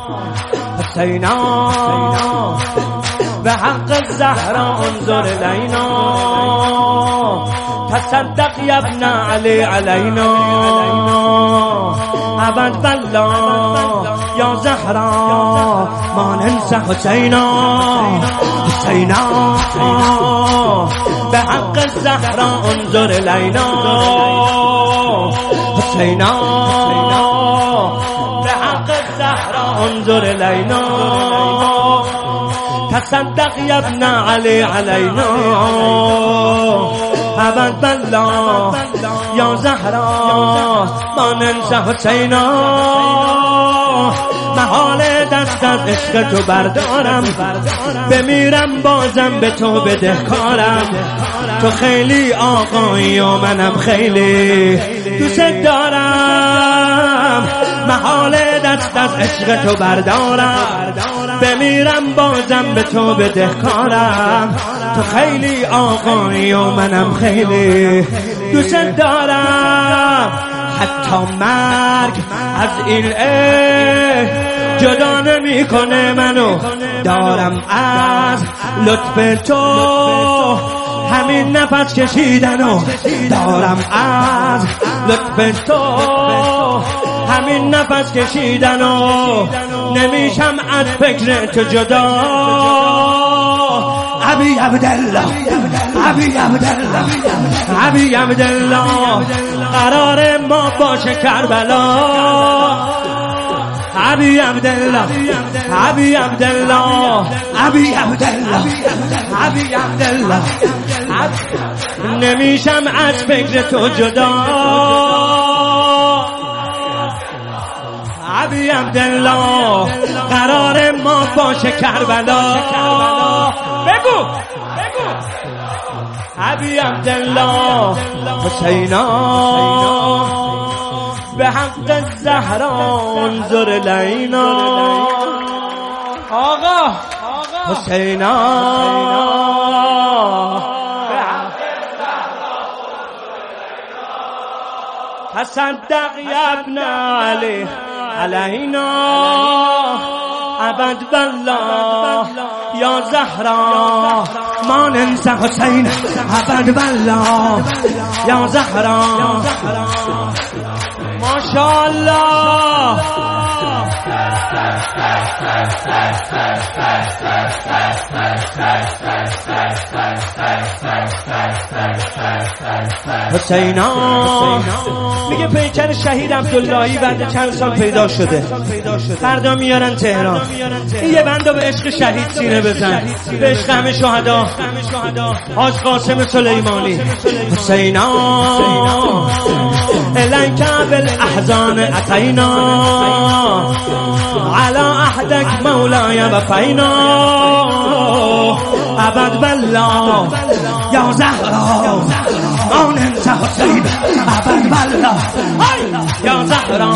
حسینا به حق زهرا انظر الینا تصدق یا ابن علی علینا ابد بالله یا زهرا ما ننسى حسینا حسینا به حق زهرا انظر الینا حسینا به حق زهرا انظر الینا تصدق یا ابن علی علینا ابد بالله یا زهرا ما ننسى حسینا محال دست از عشق تو بردارم بمیرم بازم به تو بدهکارم تو خیلی آقایی و منم خیلی دوست دارم محال دست از عشق تو بردارم بمیرم بازم به تو بدهکارم تو خیلی آقایی و منم خیلی دوست دارم حتی مرگ از این عشق جدا نمی کنه منو دارم از لطف تو همین نفس کشیدنو دارم از لطف تو همین نفس کشیدنو نمیشم از فکر تو جدا ابی عبدالله ابی عبدالله ابی عبدالله قرار ما باشه کربلا ابی عبدالله ابی عبدالله ابی عبدالله ابی عبدالله نمیشم از فکر تو جدا ابی عبدالله قرار ما باشه کربلا بگو ابی عبدالله حسینا به حق زهرا انظر الینا آقا حسینا به حق زهرا تصدق یا ابن علی علینا ابد بالله یا زهرا ما ننسى حسین ابد بالله یا زهرا ماشاءالله حسینا میگه پیکر شهید عبداللهی بعد چند سال پیدا شده فردا میارن تهران یه بندو به عشق شهید سینه بزن به عشق همه شهدا حاج قاسم سلیمانی حسینا الیک بالاحزان اتینا على عهدك مولاي وفينا ابد بالله یا زهرا ما ننسى حسین ابد بالله یا زهرا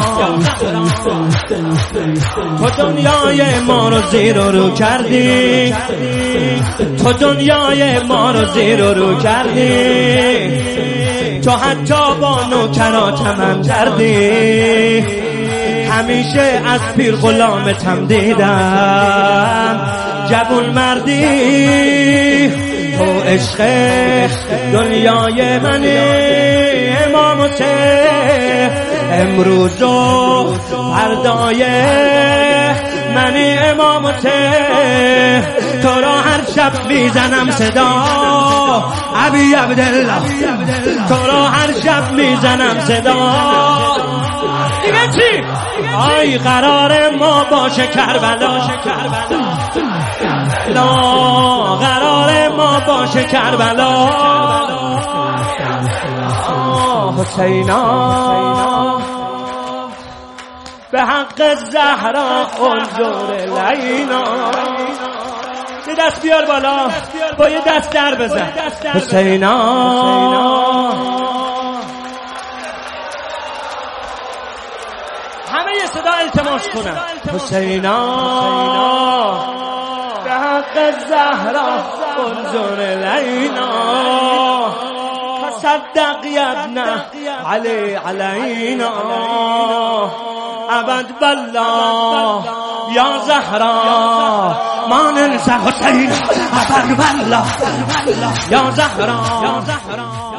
تو دنیای ما رو زیر و رو کردی تو دنیای ما رو زیر و رو کردی تو حتی با نوکراتم هم کردی همیشه از پیر غلامتم دیدم جوون مردی تو عشق دنیای منی امام حسین امروز و فردای منی امام حسین تو را هر شب میزنم صدا ابی عبدالله تو را هر شب میزنم صدا دیگه چی؟ آی قرار ما باشه کربلا قرار ما باشه کربلا حسینا به حق زهرا انظر الینا یه دست بیار بالا با یه دست در بزن حسینا همه یه صدا التماس کنن حسینا به حق زهرا انظر الینا تصدق یا ابن علی علینا ابد بالله یا زهرا ما ننسى حسین کربلا یا زهرا